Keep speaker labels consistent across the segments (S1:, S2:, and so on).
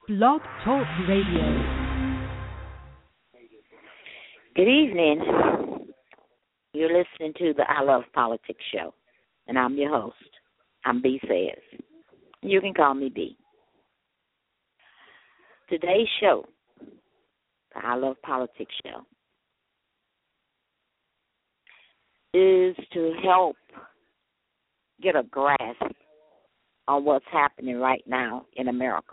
S1: Blog Talk Radio.
S2: Good evening. You're listening to the I Love Politics show, and I'm your host. I'm B Says. You can call me B. Today's show, the I Love Politics show, is to help get a grasp on what's happening right now in America.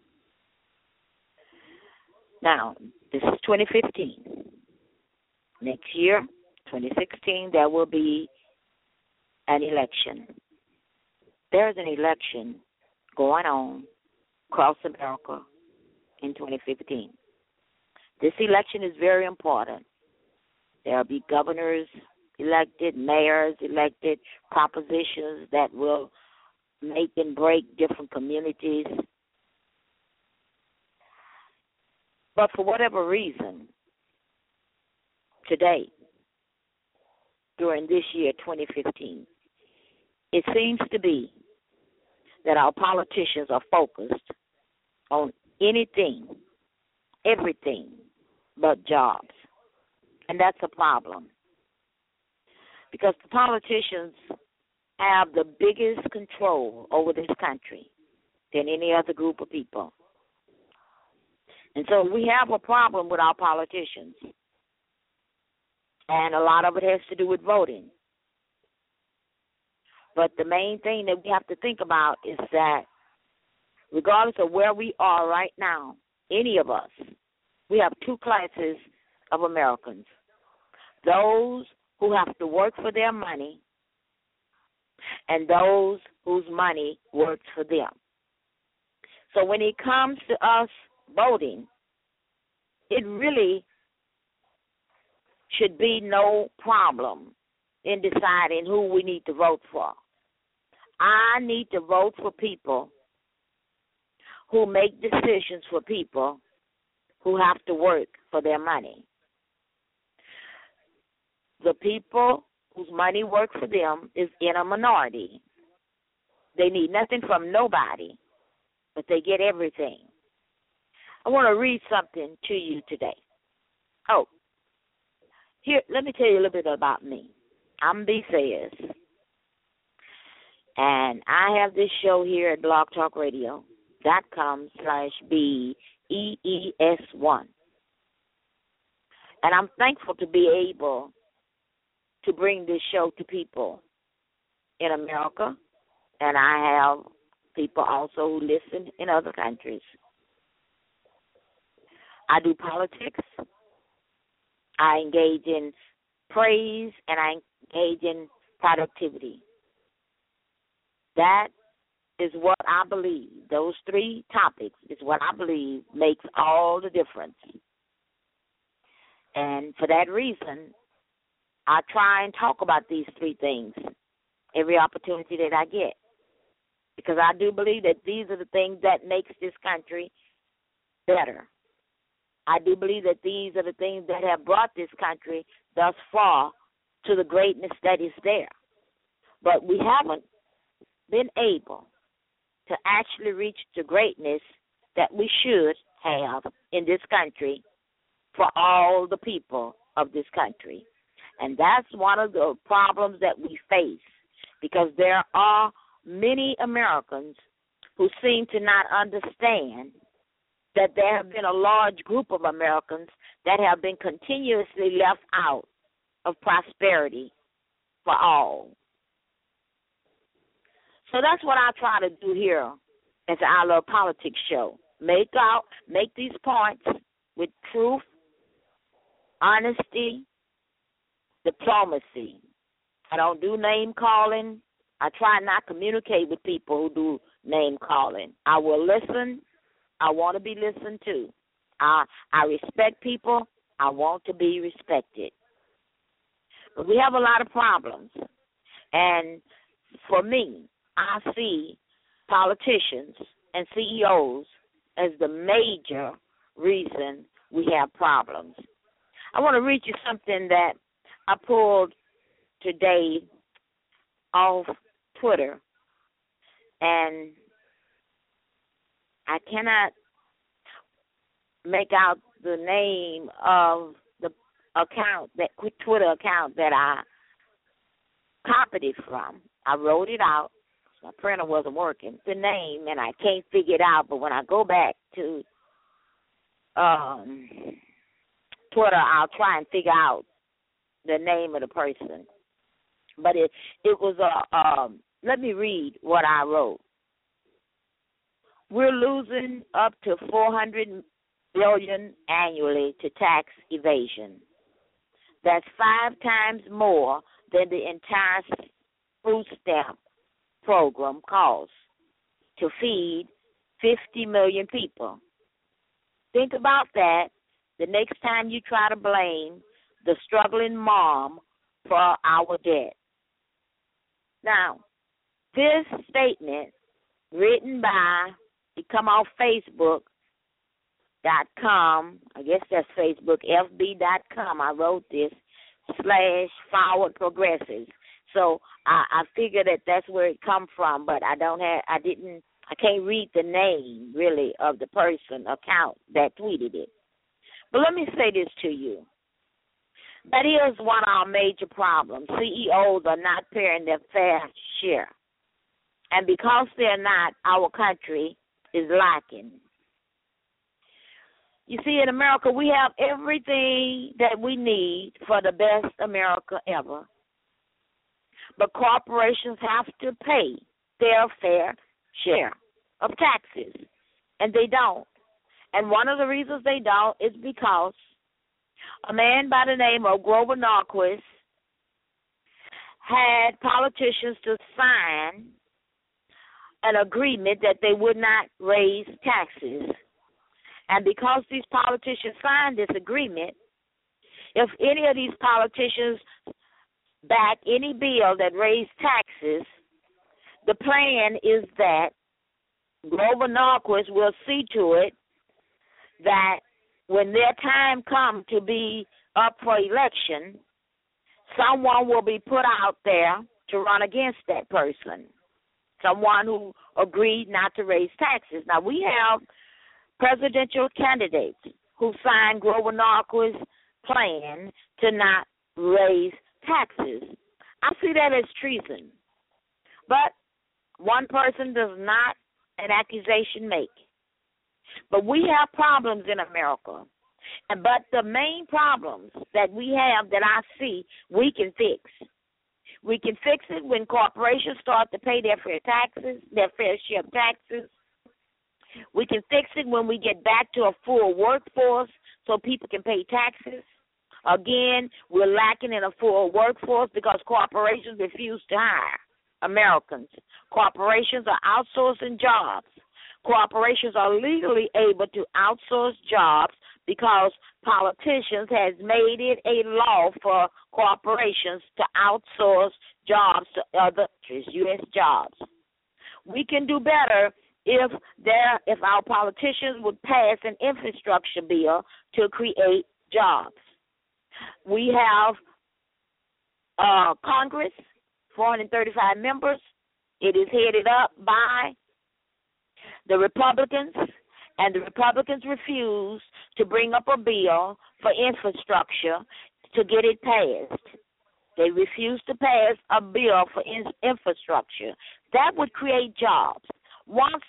S2: Now, this is 2015. Next year, 2016, there will be an election. There's an election going on across America in 2015. This election is very important. There will be governors elected, mayors elected, propositions that will make and break different communities. But for whatever reason, today, during this year, 2015, it seems to be that our politicians are focused on anything, everything but jobs. And that's a problem. Because the politicians have the biggest control over this country than any other group of people. And so we have a problem with our politicians. And a lot of it has to do with voting. But the main thing that we have to think about is that regardless of where we are right now, any of us, we have two classes of Americans. Those who have to work for their money and those whose money works for them. So when it comes to us voting, it really should be no problem in deciding who we need to vote for. I need to vote for people who make decisions for people who have to work for their money. The people whose money works for them is in a minority. They need nothing from nobody, but they get everything. I want to read something to you today. Oh, here, let me tell you a little bit about me. I'm B Says, and I have this show here at blogtalkradio.com/BEES1. And I'm thankful to be able to bring this show to people in America, and I have people also who listen in other countries. I do politics. I engage in praise, and I engage in productivity. That is what I believe. Those three topics is what I believe makes all the difference. And for that reason, I try and talk about these three things every opportunity that I get, because I do believe that these are the things that makes this country better. I do believe that these are the things that have brought this country thus far to the greatness that is there. But we haven't been able to actually reach the greatness that we should have in this country for all the people of this country. And that's one of the problems that we face, because there are many Americans who seem to not understand that there have been a large group of Americans that have been continuously left out of prosperity for all. So that's what I try to do here at the I Love Politics show. Make these points with truth, honesty, diplomacy. I don't do name calling. I try not to communicate with people who do name calling. I will listen. I want to be listened to. I respect people. I want to be respected. But we have a lot of problems. And for me, I see politicians and CEOs as the major reason we have problems. I want to read you something that I pulled today off Twitter, and I cannot make out the name of the account, that Twitter account that I copied it from. I wrote it out. My printer wasn't working. The name, and I can't figure it out. But when I go back to Twitter, I'll try and figure out the name of the person. But it was let me read what I wrote. We're losing up to $400 billion annually to tax evasion. That's 5 times more than the entire food stamp program costs to feed 50 million people. Think about that the next time you try to blame the struggling mom for our debt. Now, this statement written by, it come off Facebook.com, I guess that's Facebook, FB.com. I wrote this, /forward progressives. So I figured that that's where it come from, but I can't read the name, really, of the person, account that tweeted it. But let me say this to you. That is one of our major problems. CEOs are not paying their fair share. And because they're not, our country is lacking. You see, in America, we have everything that we need for the best America ever. But corporations have to pay their fair share of taxes, and they don't. And one of the reasons they don't is because a man by the name of Grover Norquist had politicians to sign an agreement that they would not raise taxes. And because these politicians signed this agreement, if any of these politicians back any bill that raised taxes, the plan is that Grover Norquist will see to it that when their time comes to be up for election, someone will be put out there to run against that person, someone who agreed not to raise taxes. Now, we have presidential candidates who signed Grover Norquist's plan to not raise taxes. I see that as treason. But one person does not an accusation make. But we have problems in America. But the main problems that we have that I see, we can fix. We can fix it when corporations start to pay their fair share of taxes. We can fix it when we get back to a full workforce so people can pay taxes. Again, we're lacking in a full workforce because corporations refuse to hire Americans. Corporations are outsourcing jobs. Corporations are legally able to outsource jobs because politicians has made it a law for corporations to outsource jobs to other countries, U.S. jobs. We can do better if our politicians would pass an infrastructure bill to create jobs. We have Congress, 435 members. It is headed up by the Republicans, and the Republicans refuse to bring up a bill for infrastructure to get it passed. They refuse to pass a bill for infrastructure. That would create jobs. Once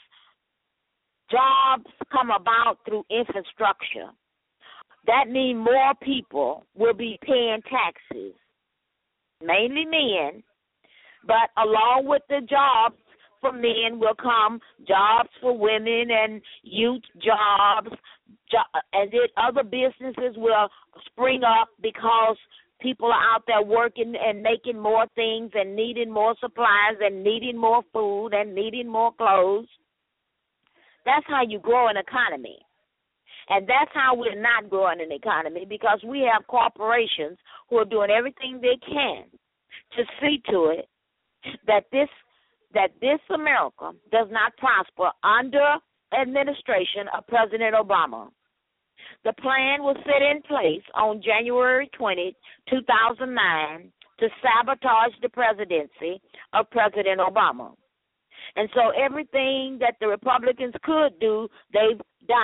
S2: jobs come about through infrastructure, that means more people will be paying taxes, mainly men, but along with the jobs for men will come jobs for women and youth jobs, and then other businesses will spring up because people are out there working and making more things and needing more supplies and needing more food and needing more clothes. That's how you grow an economy. And that's how we're not growing an economy, because we have corporations who are doing everything they can to see to it that this America does not prosper under administration of President Obama. The plan was set in place on January 20, 2009 to sabotage the presidency of President Obama. And so everything that the Republicans could do, they've done it.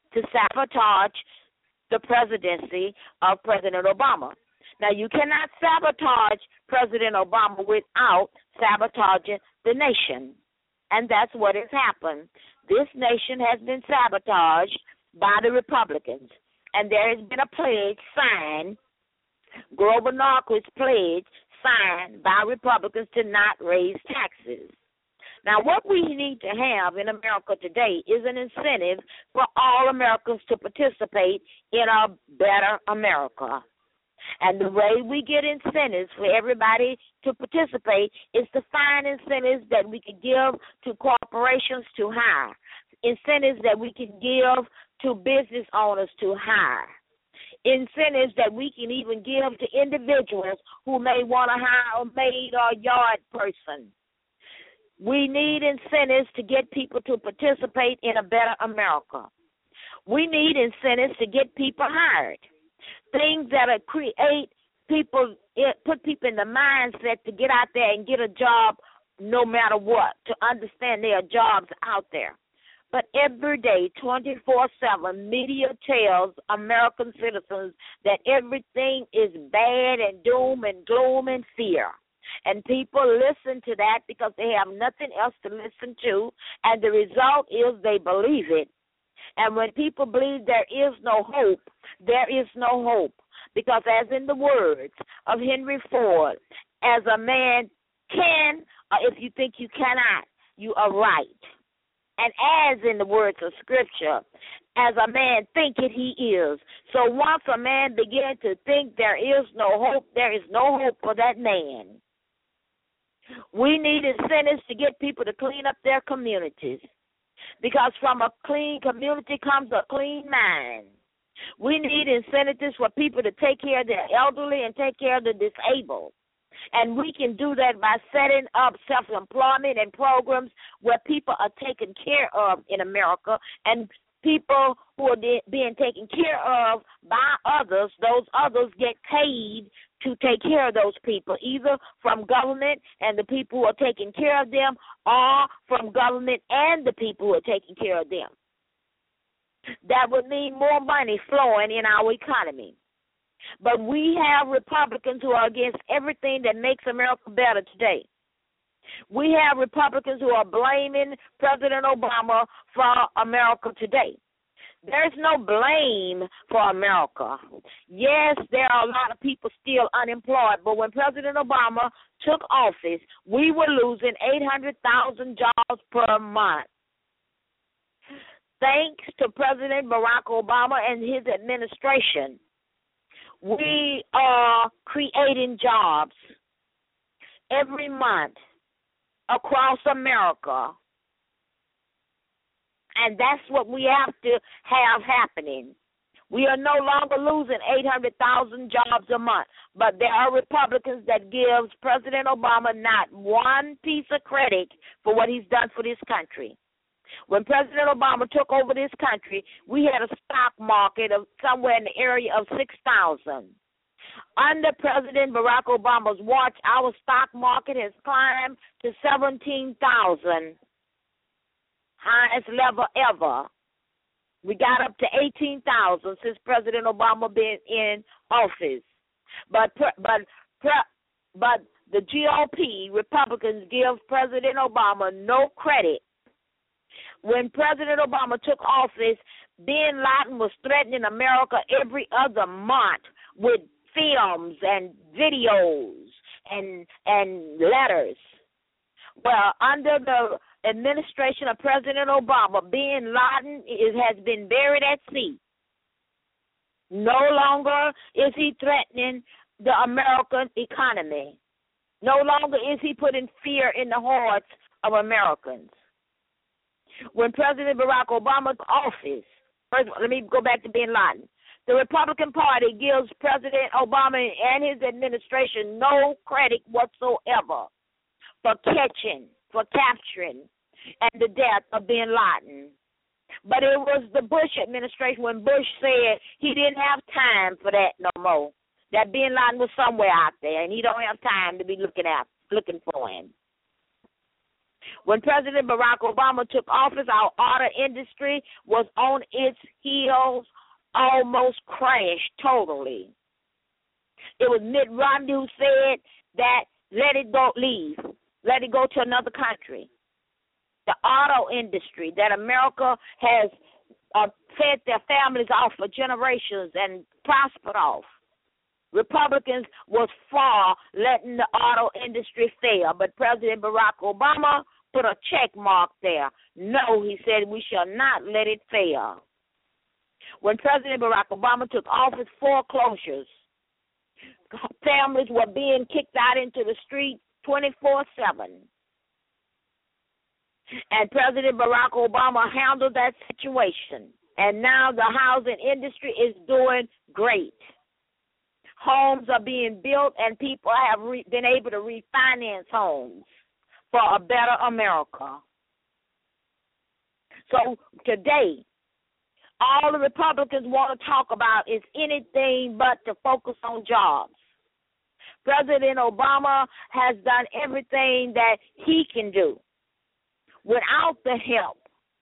S2: to sabotage the presidency of President Obama. Now, you cannot sabotage President Obama without sabotaging the nation, and that's what has happened. This nation has been sabotaged by the Republicans, and there has been a pledge signed, Grover Norquist's pledge signed by Republicans to not raise taxes. Now, what we need to have in America today is an incentive for all Americans to participate in a better America. And the way we get incentives for everybody to participate is to find incentives that we can give to corporations to hire, incentives that we can give to business owners to hire, incentives that we can even give to individuals who may want to hire a maid or a yard person. We need incentives to get people to participate in a better America. We need incentives to get people hired, things that create people, put people in the mindset to get out there and get a job no matter what, to understand there are jobs out there. But every day, 24/7, media tells American citizens that everything is bad and doom and gloom and fear. And people listen to that because they have nothing else to listen to, and the result is they believe it. And when people believe there is no hope, there is no hope. Because as in the words of Henry Ford, as a man can, or if you think you cannot, you are right. And as in the words of Scripture, as a man thinketh he is. So once a man begins to think there is no hope, there is no hope for that man. We need incentives to get people to clean up their communities, because from a clean community comes a clean mind. We need incentives for people to take care of their elderly and take care of the disabled. And we can do that by setting up self-employment and programs where people are taken care of in America, and people who are being taken care of by others, those others get paid to take care of those people, either from government and the people who are taking care of them, or from government and the people who are taking care of them. That would mean more money flowing in our economy. But we have Republicans who are against everything that makes America better today. We have Republicans who are blaming President Obama for America today. There's no blame for America. Yes, there are a lot of people still unemployed, but when President Obama took office, we were losing 800,000 jobs per month. Thanks to President Barack Obama and his administration, we are creating jobs every month across America. And that's what we have to have happening. We are no longer losing 800,000 jobs a month, but there are Republicans that gives President Obama not one piece of credit for what he's done for this country. When President Obama took over this country, we had a stock market of somewhere in the area of 6,000. Under President Barack Obama's watch, our stock market has climbed to 17,000. Highest level ever. We got up to 18,000 since President Obama been in office. But the GOP, Republicans, give President Obama no credit. When President Obama took office, bin Laden was threatening America every other month with films and videos and letters. Well, under the administration of President Obama, bin Laden has been buried at sea. No longer is he threatening the American economy. No longer is he putting fear in the hearts of Americans. When President Barack Obama took office, first, let me go back to bin Laden. The Republican Party gives President Obama and his administration no credit whatsoever for capturing, and the death of bin Laden. But it was the Bush administration when Bush said he didn't have time for that no more, that bin Laden was somewhere out there, and he don't have time to be looking for him. When President Barack Obama took office, our auto industry was on its heels, almost crashed totally. It was Mitt Romney who said that let it go to another country. The auto industry that America has fed their families off for generations and prospered off. Republicans was for letting the auto industry fail, but President Barack Obama put a check mark there. No, he said, we shall not let it fail. When President Barack Obama took office, foreclosures, families were being kicked out into the street 24/7. And President Barack Obama handled that situation. And now the housing industry is doing great. Homes are being built, and people have been able to refinance homes for a better America. So today, all the Republicans want to talk about is anything but to focus on jobs. President Obama has done everything that he can do without the help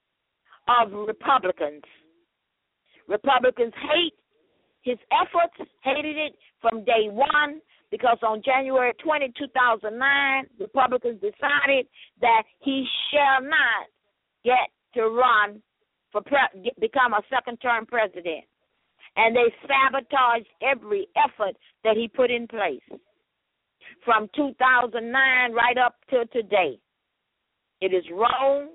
S2: of Republicans. Republicans hate his efforts, hated it from day one, because on January 20, 2009, Republicans decided that he shall not get to run for become a second-term president. And they sabotaged every effort that he put in place from 2009 right up to today. It is wrong,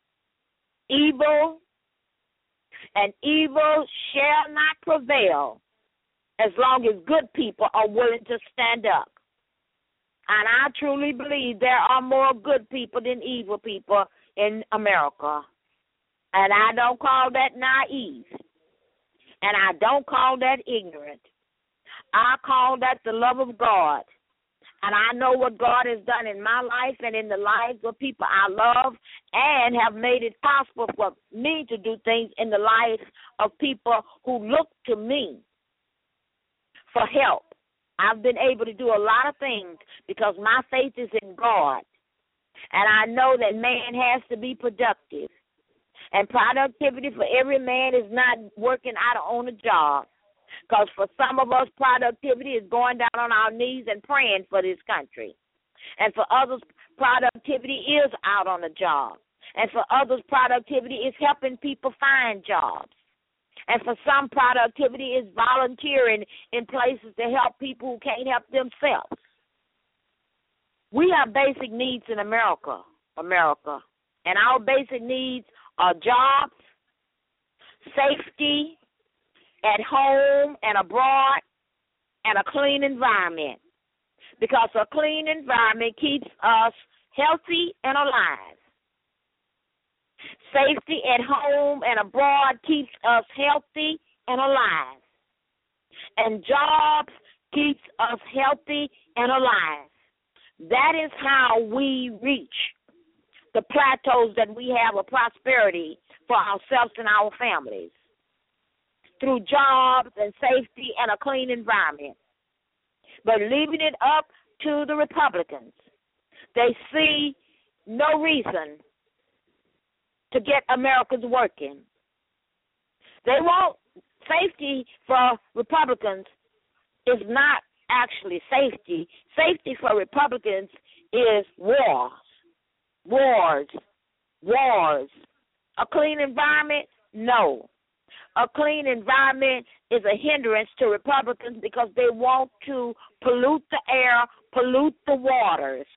S2: evil, and evil shall not prevail as long as good people are willing to stand up. And I truly believe there are more good people than evil people in America. And I don't call that naive. And I don't call that ignorant. I call that the love of God. And I know what God has done in my life and in the lives of people I love, and have made it possible for me to do things in the lives of people who look to me for help. I've been able to do a lot of things because my faith is in God. And I know that man has to be productive. And productivity for every man is not working out on a job. Because for some of us, productivity is going down on our knees and praying for this country. And for others, productivity is out on a job. And for others, productivity is helping people find jobs. And for some, productivity is volunteering in places to help people who can't help themselves. We have basic needs in America. And our basic needs are jobs, safety, at home and abroad, and a clean environment. Because a clean environment keeps us healthy and alive. Safety at home and abroad keeps us healthy and alive. And jobs keeps us healthy and alive. That is how we reach the plateaus that we have of prosperity for ourselves and our families. Through jobs and safety and a clean environment. But leaving it up to the Republicans, they see no reason to get Americans working. They want safety for Republicans is not actually safety. Safety for Republicans is wars. A clean environment? No. A clean environment is a hindrance to Republicans because they want to pollute the air, pollute the waters.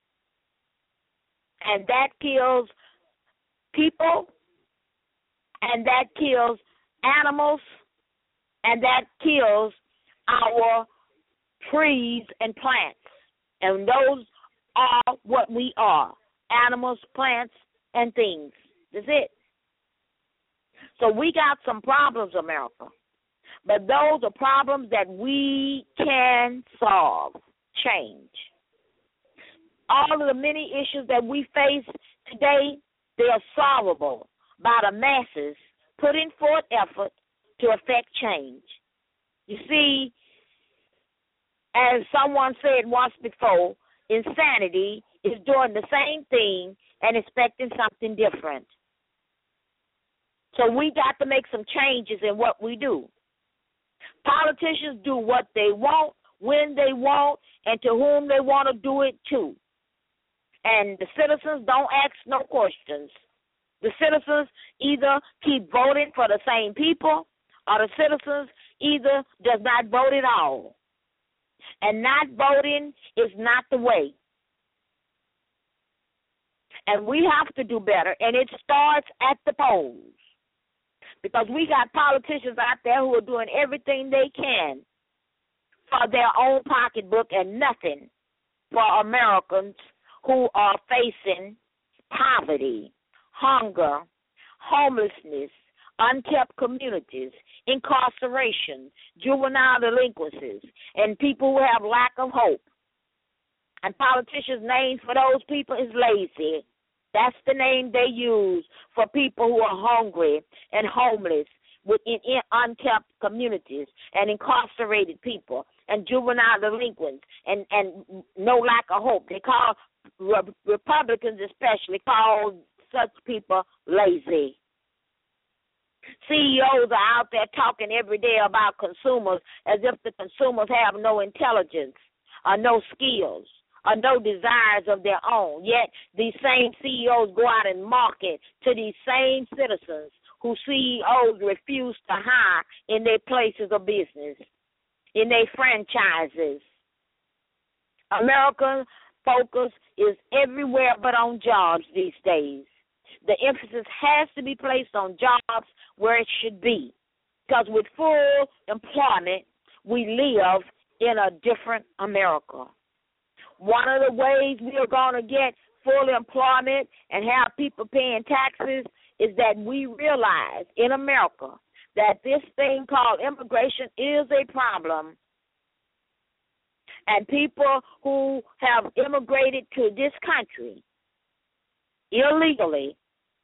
S2: And that kills people, and that kills animals, and that kills our trees and plants. And those are what we are, animals, plants, and things. That's it. So we got some problems, America. But those are problems that we can solve, change. All of the many issues that we face today, they are solvable by the masses putting forth effort to effect change. You see, as someone said once before, insanity is doing the same thing and expecting something different. So we got to make some changes in what we do. Politicians do what they want, when they want, and to whom they want to do it to. And the citizens don't ask no questions. The citizens either keep voting for the same people, or the citizens either does not vote at all. And not voting is not the way. And we have to do better, and it starts at the polls. Because we got politicians out there who are doing everything they can for their own pocketbook and nothing for Americans who are facing poverty, hunger, homelessness, unkept communities, incarceration, juvenile delinquencies, and people who have lack of hope. And politicians' names for those people is lazy. That's the name they use for people who are hungry and homeless within unkept communities and incarcerated people and juvenile delinquents and no lack of hope. They call Republicans especially call such people lazy. CEOs are out there talking every day about consumers as if the consumers have no intelligence or no skills or no desires of their own. Yet these same CEOs go out and market to these same citizens who CEOs refuse to hire in their places of business, in their franchises. American focus is everywhere but on jobs these days. The emphasis has to be placed on jobs where it should be, because with full employment, we live in a different America. One of the ways we are going to get full employment and have people paying taxes is that we realize in America that this thing called immigration is a problem. And people who have immigrated to this country illegally,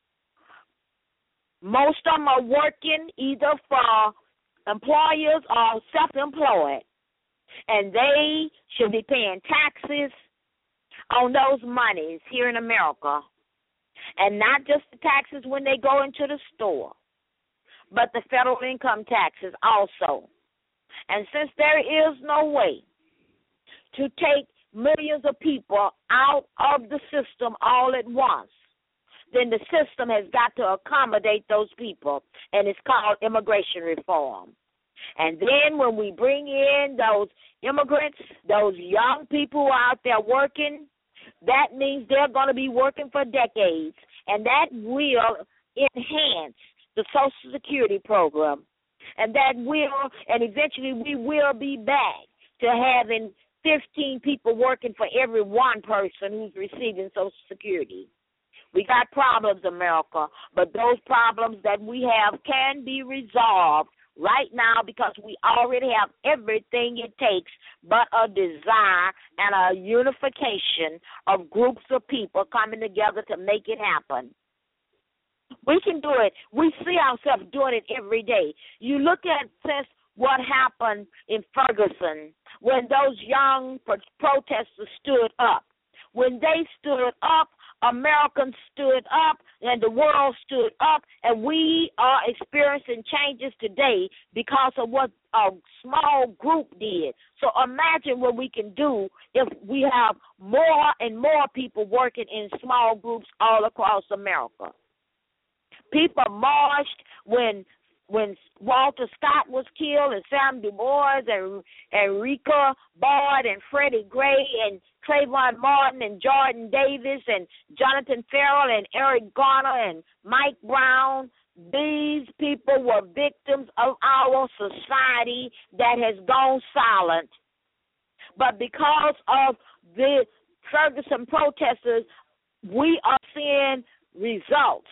S2: most of them are working either for employers or self-employed, and they should be paying taxes on those monies here in America, and not just the taxes when they go into the store, but the federal income taxes also. And since there is no way to take millions of people out of the system all at once, then the system has got to accommodate those people, and it's called immigration reform. And then when we bring in those immigrants, those young people who are out there working, that means they're going to be working for decades, and that will enhance the Social Security program. And that will, and eventually we will be back to having 15 people working for every one person who's receiving Social Security. We got problems, America, but those problems that we have can be resolved right now because we already have everything it takes but a desire and a unification of groups of people coming together to make it happen. We can do it. We see ourselves doing it every day. You look at since what happened in Ferguson when those young protesters stood up. When they stood up, Americans stood up and the world stood up, and we are experiencing changes today because of what a small group did. So imagine what we can do if we have more and more people working in small groups all across America. People marched when Walter Scott was killed, and Sam Du Bois, and Rika Boyd, and Freddie Gray, and Trayvon Martin, and Jordan Davis, and Jonathan Ferrell, and Eric Garner, and Mike Brown. These people were victims of our society that has gone silent. But because of the Ferguson protesters, we are seeing results.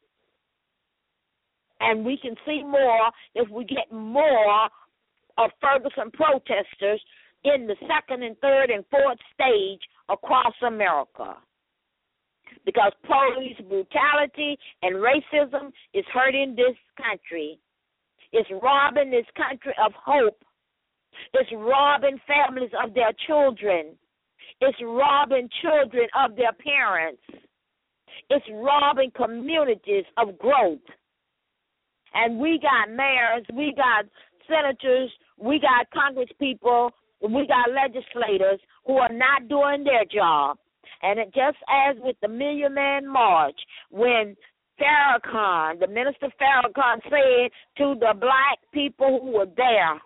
S2: And we can see more if we get more of Ferguson protesters in the second and third and fourth stage across America. Because police brutality and racism is hurting this country. It's robbing this country of hope. It's robbing families of their children. It's robbing children of their parents. It's robbing communities of growth. And we got mayors, we got senators, we got Congress people, we got legislators who are not doing their job. And it just as with the Million Man March, when Farrakhan, the minister Farrakhan, said to the black people who were there,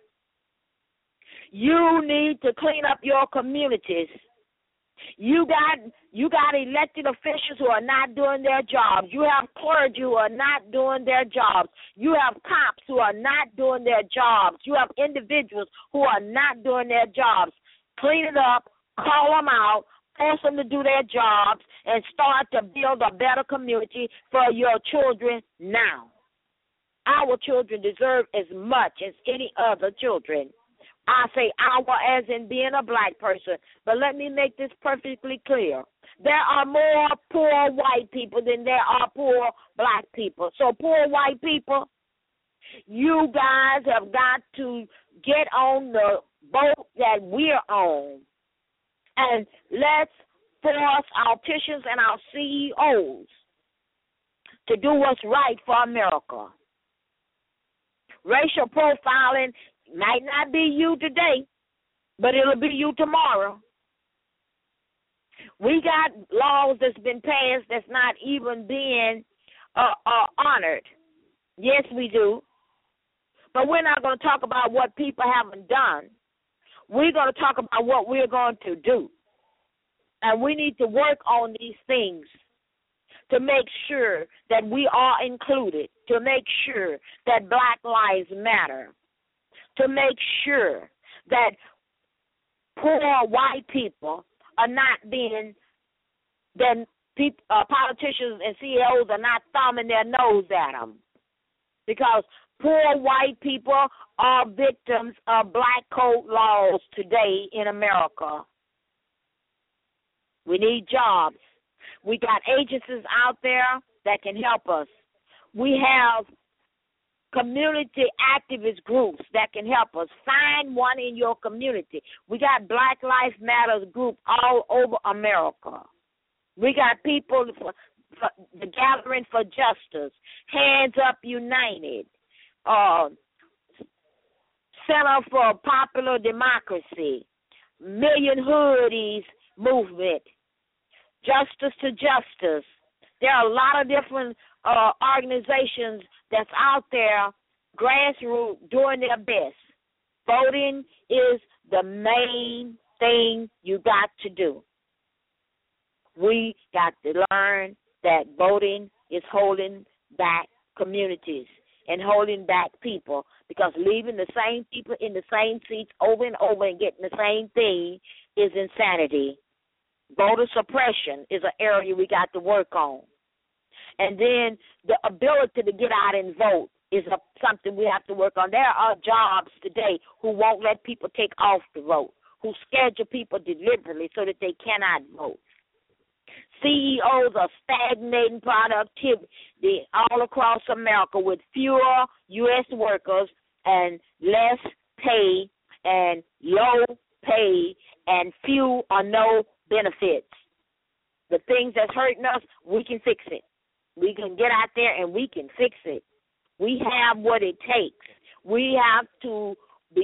S2: you need to clean up your communities. You got elected officials who are not doing their jobs. You have clergy who are not doing their jobs. You have cops who are not doing their jobs. You have individuals who are not doing their jobs. Clean it up, call them out, force them to do their jobs, and start to build a better community for your children now. Our children deserve as much as any other children. I say our as in being a black person, but let me make this perfectly clear. There are more poor white people than there are poor black people. So poor white people, you guys have got to get on the boat that we're on. And let's force our politicians and our CEOs to do what's right for America. Racial profiling might not be you today, but it'll be you tomorrow. We got laws that's been passed that's not even being honored. Yes, we do. But we're not going to talk about what people haven't done. We're going to talk about what we're going to do. And we need to work on these things to make sure that we are included, to make sure that Black lives matter, to make sure that poor white people are not being, then politicians and CEOs are not thumbing their nose at them. Because poor white people are victims of black code laws today in America. We need jobs. We got agencies out there that can help us. We have community activist groups that can help us. Find one in your community. We got Black Lives Matter group all over America. We got people for the Gathering for Justice, Hands Up United, Center for Popular Democracy, Million Hoodies Movement, Justice to Justice. There are a lot of different organizations that's out there, grassroots, doing their best. Voting is the main thing you got to do. We got to learn that voting is holding back communities and holding back people, because leaving the same people in the same seats over and over and getting the same thing is insanity. Voter suppression is an area we got to work on. And then the ability to get out and vote is something we have to work on. There are jobs today who won't let people take off the vote, who schedule people deliberately so that they cannot vote. CEOs are stagnating productivity all across America with fewer U.S. workers and less pay and low pay and few or no benefits. The things that's hurting us, we can fix it. We can get out there and we can fix it. We have what it takes. We have to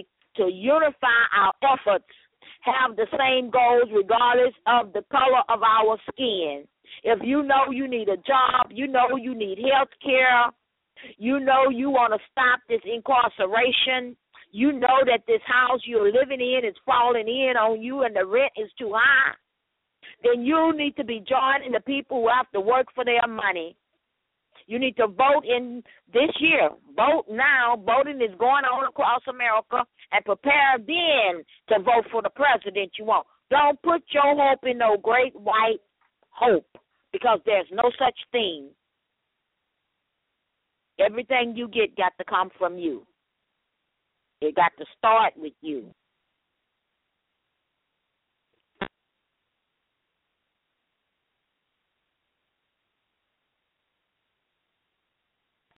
S2: unify our efforts, have the same goals regardless of the color of our skin. If you know you need a job, you know you need health care, you know you want to stop this incarceration, you know that this house you're living in is falling in on you and the rent is too high, then you need to be joining the people who have to work for their money. You need to vote in this year. Vote now. Voting is going on across America, and prepare then to vote for the president you want. Don't put your hope in no great white hope, because there's no such thing. Everything you get got to come from you. It got to start with you.